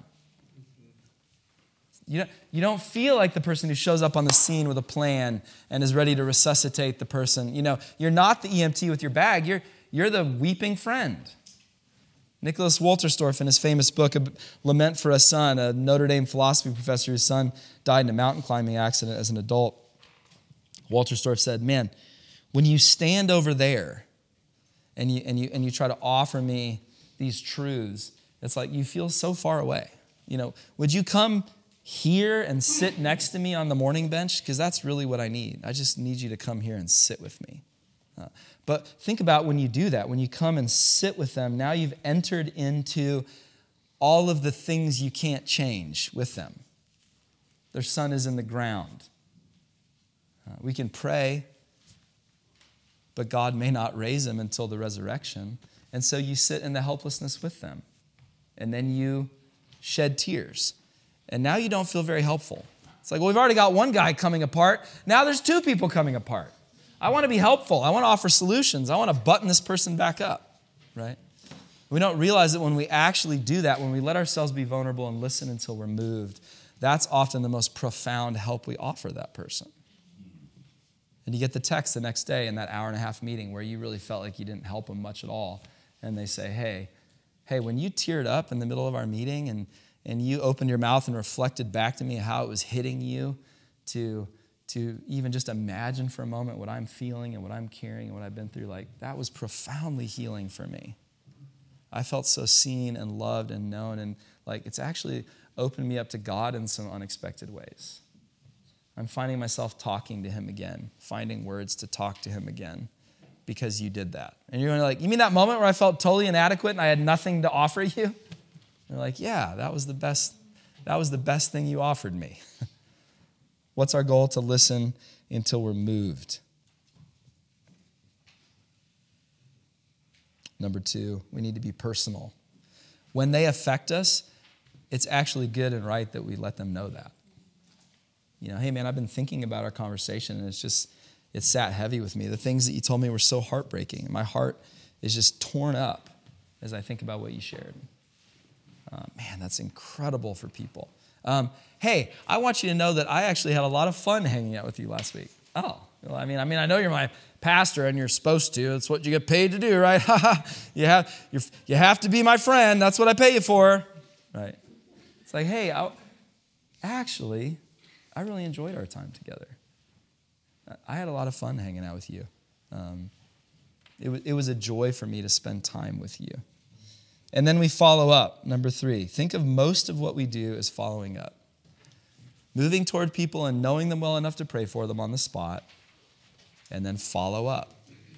You don't feel like the person who shows up on the scene with a plan and is ready to resuscitate the person. You're not the EMT with your bag. You're the weeping friend. Nicholas Wolterstorff, in his famous book, A Lament for a Son, a Notre Dame philosophy professor whose son died in a mountain climbing accident as an adult, Wolterstorff said, man, when you stand over there and you try to offer me these truths, it's like you feel so far away. Would you come here and sit next to me on the morning bench? Because that's really what I need. I just need you to come here and sit with me. But think about when you do that, when you come and sit with them, now you've entered into all of the things you can't change with them. Their son is in the ground. We can pray, but God may not raise him until the resurrection. And so you sit in the helplessness with them. And then you shed tears. And now you don't feel very helpful. It's like, well, we've already got one guy coming apart. Now there's two people coming apart. I want to be helpful. I want to offer solutions. I want to button this person back up, right? We don't realize that when we actually do that, when we let ourselves be vulnerable and listen until we're moved, that's often the most profound help we offer that person. And you get the text the next day in that hour-and-a-half meeting where you really felt like you didn't help them much at all. And they say, hey, when you teared up in the middle of our meeting and you opened your mouth and reflected back to me how it was hitting you to even just imagine for a moment what I'm feeling and what I'm carrying and what I've been through, like that was profoundly healing for me. I felt so seen and loved and known, and like it's actually opened me up to God in some unexpected ways. I'm finding myself talking to him again, finding words to talk to him again because you did that. And you're like, you mean that moment where I felt totally inadequate and I had nothing to offer you? And you're like, yeah, that was the best thing you offered me. What's our goal? To listen until we're moved. Number 2, we need to be personal. When they affect us, it's actually good and right that we let them know that. Hey man, I've been thinking about our conversation and it sat heavy with me. The things that you told me were so heartbreaking. My heart is just torn up as I think about what you shared. Man, that's incredible for people. Hey, I want you to know that I actually had a lot of fun hanging out with you last week. Oh, well, I mean, I know you're my pastor and you're supposed to. It's what you get paid to do, right? you have to be my friend. That's what I pay you for, right? It's like, hey, I really enjoyed our time together. I had a lot of fun hanging out with you. It was a joy for me to spend time with you. And then we follow up. Number 3, think of most of what we do as following up. Moving toward people and knowing them well enough to pray for them on the spot, and then follow up.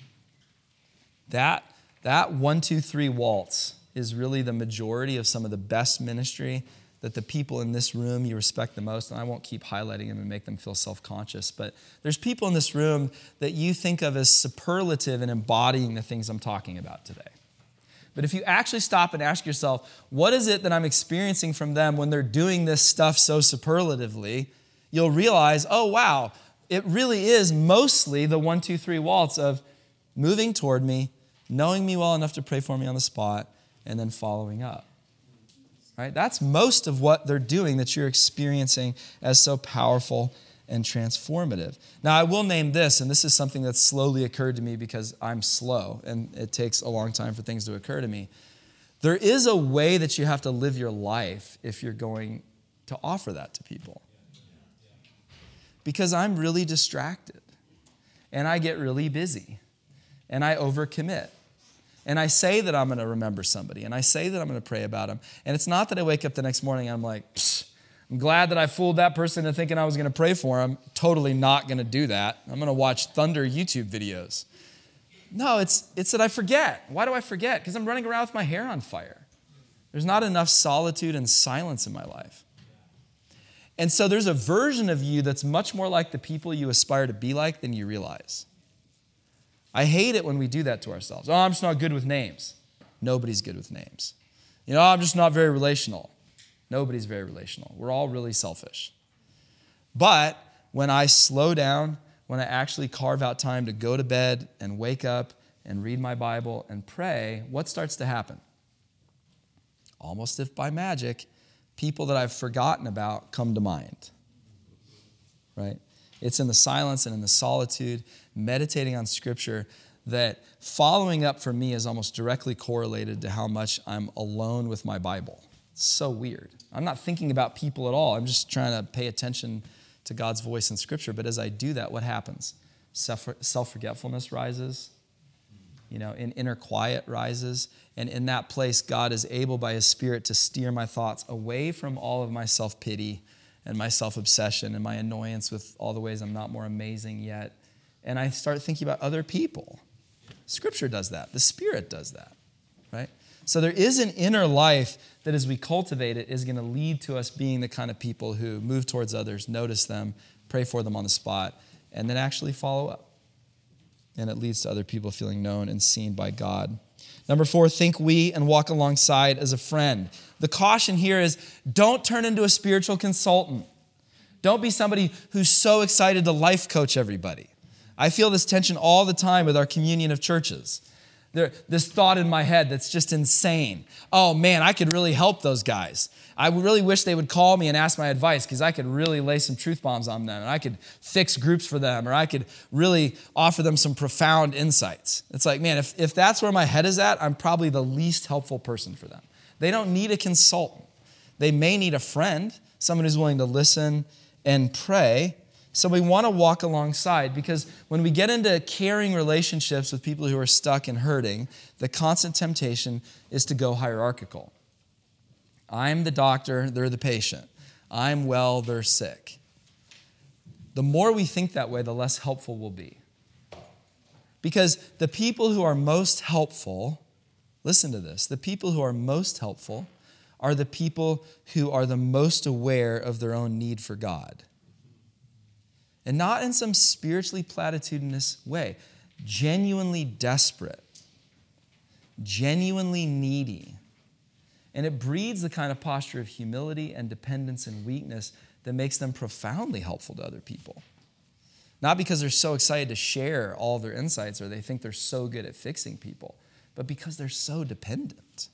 That 1, 2, 3 waltz is really the majority of some of the best ministry that the people in this room you respect the most, and I won't keep highlighting them and make them feel self-conscious, but there's people in this room that you think of as superlative in embodying the things I'm talking about today. But if you actually stop and ask yourself, what is it that I'm experiencing from them when they're doing this stuff so superlatively, you'll realize, oh, wow, it really is mostly the 1, 2, 3 waltz of moving toward me, knowing me well enough to pray for me on the spot, and then following up. Right? That's most of what they're doing that you're experiencing as so powerful and transformative. Now, I will name this, and this is something that's slowly occurred to me because I'm slow, and it takes a long time for things to occur to me. There is a way that you have to live your life if you're going to offer that to people. Because I'm really distracted, and I get really busy, and I overcommit. And I say that I'm going to remember somebody, and I say that I'm going to pray about them. And it's not that I wake up the next morning and I'm like, I'm glad that I fooled that person into thinking I was going to pray for them. Totally not going to do that. I'm going to watch Thunder YouTube videos. No, it's that I forget. Why do I forget? Because I'm running around with my hair on fire. There's not enough solitude and silence in my life. And so there's a version of you that's much more like the people you aspire to be like than you realize. I hate it when we do that to ourselves. Oh, I'm just not good with names. Nobody's good with names. I'm just not very relational. Nobody's very relational. We're all really selfish. But when I slow down, when I actually carve out time to go to bed and wake up and read my Bible and pray, what starts to happen? Almost if by magic, people that I've forgotten about come to mind. Right? It's in the silence and in the solitude, meditating on Scripture, that following up for me is almost directly correlated to how much I'm alone with my Bible. It's so weird. I'm not thinking about people at all. I'm just trying to pay attention to God's voice in Scripture. But as I do that, what happens? Self-forgetfulness rises. In inner quiet rises. And in that place, God is able by His Spirit to steer my thoughts away from all of my self-pity and my self-obsession and my annoyance with all the ways I'm not more amazing yet. And I start thinking about other people. Scripture does that. The Spirit does that, right? So there is an inner life that as we cultivate it is going to lead to us being the kind of people who move towards others, notice them, pray for them on the spot, and then actually follow up. And it leads to other people feeling known and seen by God. Number 4, think we and walk alongside as a friend. The caution here is don't turn into a spiritual consultant. Don't be somebody who's so excited to life coach everybody. I feel this tension all the time with our communion of churches. This thought in my head that's just insane. Oh man, I could really help those guys. I really wish they would call me and ask my advice because I could really lay some truth bombs on them and I could fix groups for them or I could really offer them some profound insights. It's like, man, if that's where my head is at, I'm probably the least helpful person for them. They don't need a consultant. They may need a friend, someone who's willing to listen and pray. So we want to walk alongside because when we get into caring relationships with people who are stuck and hurting, the constant temptation is to go hierarchical. I'm the doctor, they're the patient. I'm well, they're sick. The more we think that way, the less helpful we'll be. Because the people who are most helpful, listen to this, the people who are most helpful are the people who are the most aware of their own need for God. And not in some spiritually platitudinous way. Genuinely desperate. Genuinely needy. And it breeds the kind of posture of humility and dependence and weakness that makes them profoundly helpful to other people. Not because they're so excited to share all their insights or they think they're so good at fixing people, but because they're so dependent.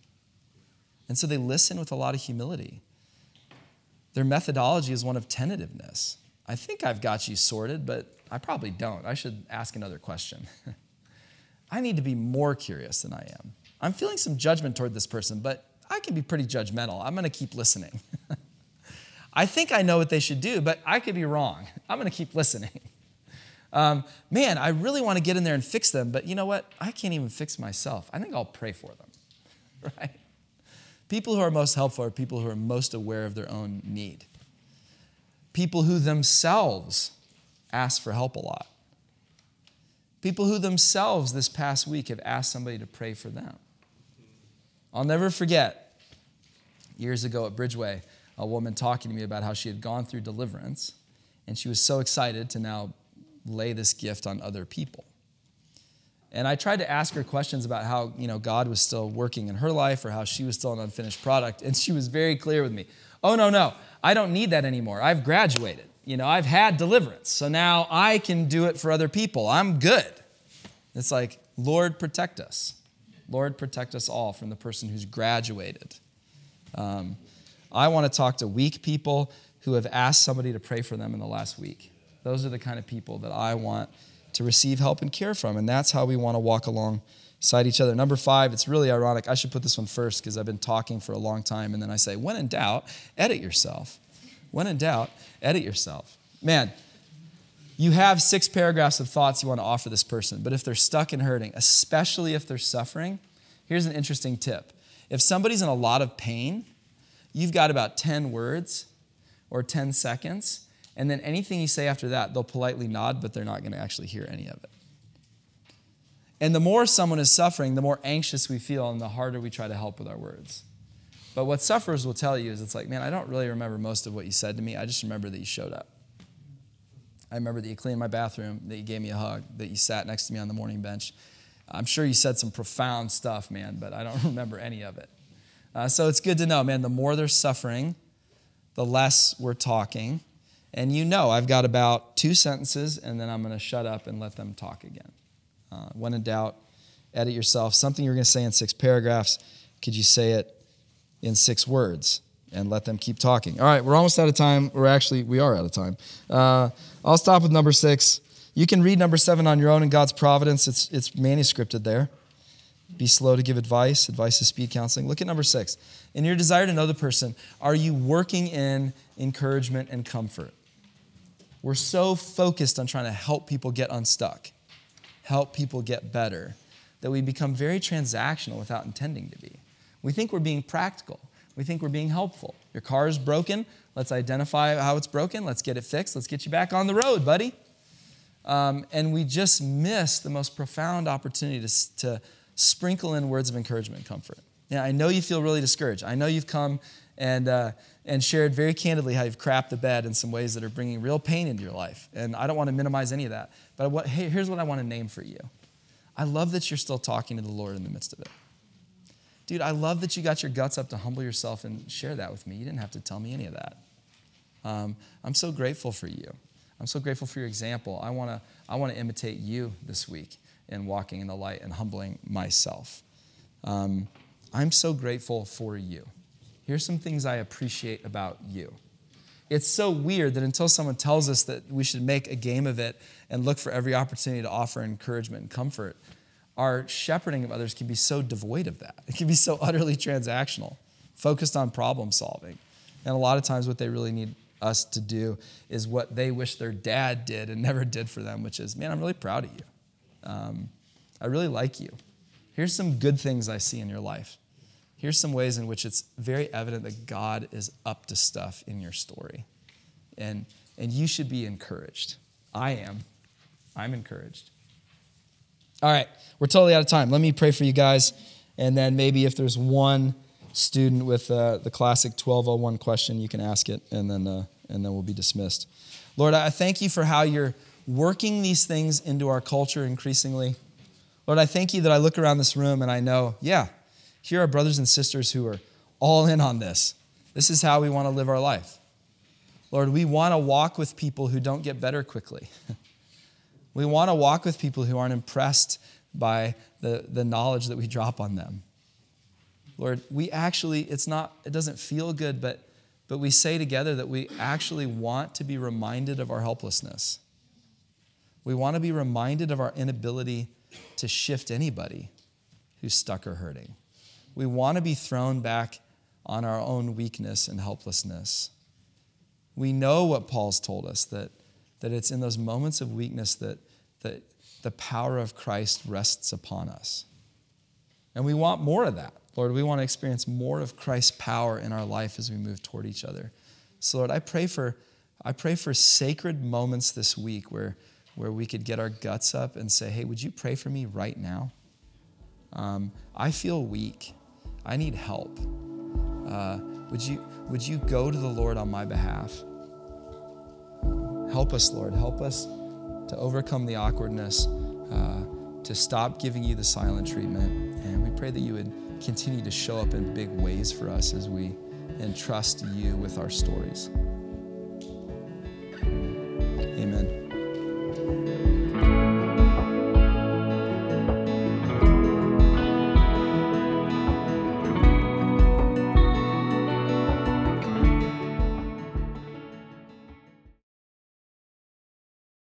And so they listen with a lot of humility. Their methodology is one of tentativeness. I think I've got you sorted, but I probably don't. I should ask another question. I need to be more curious than I am. I'm feeling some judgment toward this person, but I can be pretty judgmental. I'm going to keep listening. I think I know what they should do, but I could be wrong. I'm going to keep listening. Man, I really want to get in there and fix them, but you know what? I can't even fix myself. I think I'll pray for them, right? People who are most helpful are people who are most aware of their own need. People who themselves ask for help a lot. People who themselves this past week have asked somebody to pray for them. I'll never forget Years ago at Bridgeway, a woman talking to me about how she had gone through deliverance, and she was so excited to now lay this gift on other people. And I tried to ask her questions about how, God was still working in her life or how she was still an unfinished product. And she was very clear with me. Oh, no, I don't need that anymore. I've graduated. I've had deliverance. So now I can do it for other people. I'm good. It's like, Lord, protect us. Lord, protect us all from the person who's graduated. I want to talk to weak people who have asked somebody to pray for them in the last week. Those are the kind of people that I want to receive help and care from, and that's how we want to walk alongside each other. Number 5, it's really ironic. I should put this one first because I've been talking for a long time, and then I say, when in doubt, edit yourself. When in doubt, edit yourself. Man, you have 6 paragraphs of thoughts you want to offer this person, but if they're stuck and hurting, especially if they're suffering, here's an interesting tip. If somebody's in a lot of pain, you've got about 10 words or 10 seconds, and then anything you say after that, they'll politely nod, but they're not going to actually hear any of it. And the more someone is suffering, the more anxious we feel and the harder we try to help with our words. But what sufferers will tell you is it's like, man, I don't really remember most of what you said to me. I just remember that you showed up. I remember that you cleaned my bathroom, that you gave me a hug, that you sat next to me on the morning bench. I'm sure you said some profound stuff, man, but I don't remember any of it. So it's good to know, man, the more they're suffering, the less we're talking. And I've got about 2 sentences, and then I'm going to shut up and let them talk again. When in doubt, edit yourself. Something you're going to say in 6 paragraphs, could you say it in 6 words and let them keep talking? All right, we're almost out of time. We are out of time. I'll stop with number 6. You can read number 7 on your own in God's providence. It's manuscripted there. Be slow to give advice. Advice is speed counseling. Look at number 6. In your desire to know the person, are you working in encouragement and comfort? We're so focused on trying to help people get unstuck, help people get better, that we become very transactional without intending to be. We think we're being practical. We think we're being helpful. Your car is broken. Let's identify how it's broken. Let's get it fixed. Let's get you back on the road, buddy. And we just miss the most profound opportunity to sprinkle in words of encouragement and comfort. Yeah, I know you feel really discouraged. I know you've come and shared very candidly how you've crapped the bed in some ways that are bringing real pain into your life. And I don't want to minimize any of that. But here's what I want to name for you. I love that you're still talking to the Lord in the midst of it. Dude, I love that you got your guts up to humble yourself and share that with me. You didn't have to tell me any of that. I'm so grateful for you. I'm so grateful for your example. I want to imitate you this week in walking in the light and humbling myself. I'm so grateful for you. Here's some things I appreciate about you. It's so weird that until someone tells us that we should make a game of it and look for every opportunity to offer encouragement and comfort, our shepherding of others can be so devoid of that. It can be so utterly transactional, focused on problem solving. And a lot of times what they really need us to do is what they wish their dad did and never did for them, which is, man, I'm really proud of you. I really like you. Here's some good things I see in your life. Here's some ways in which it's very evident that God is up to stuff in your story. And you should be encouraged. I am. I'm encouraged. All right, we're totally out of time. Let me pray for you guys. And then maybe if there's one student with the classic 1201 question, you can ask it, and then we'll be dismissed. Lord, I thank you for how you're working these things into our culture increasingly. Lord, I thank you that I look around this room and I know, here are brothers and sisters who are all in on this. This is how we want to live our life. Lord, we want to walk with people who don't get better quickly. We want to walk with people who aren't impressed by the knowledge that we drop on them. Lord, it doesn't feel good, but we say together that we actually want to be reminded of our helplessness. We want to be reminded of our inability to shift anybody who's stuck or hurting. We want to be thrown back on our own weakness and helplessness. We know what Paul's told us, that it's in those moments of weakness that the power of Christ rests upon us. And we want more of that. Lord, we want to experience more of Christ's power in our life as we move toward each other. So Lord, I pray for sacred moments this week where we could get our guts up and say, hey, would you pray for me right now? I feel weak. I need help. would you go to the Lord on my behalf? Help us, Lord. Help us to overcome the awkwardness, to stop giving you the silent treatment. And we pray that you would continue to show up in big ways for us as we entrust you with our stories.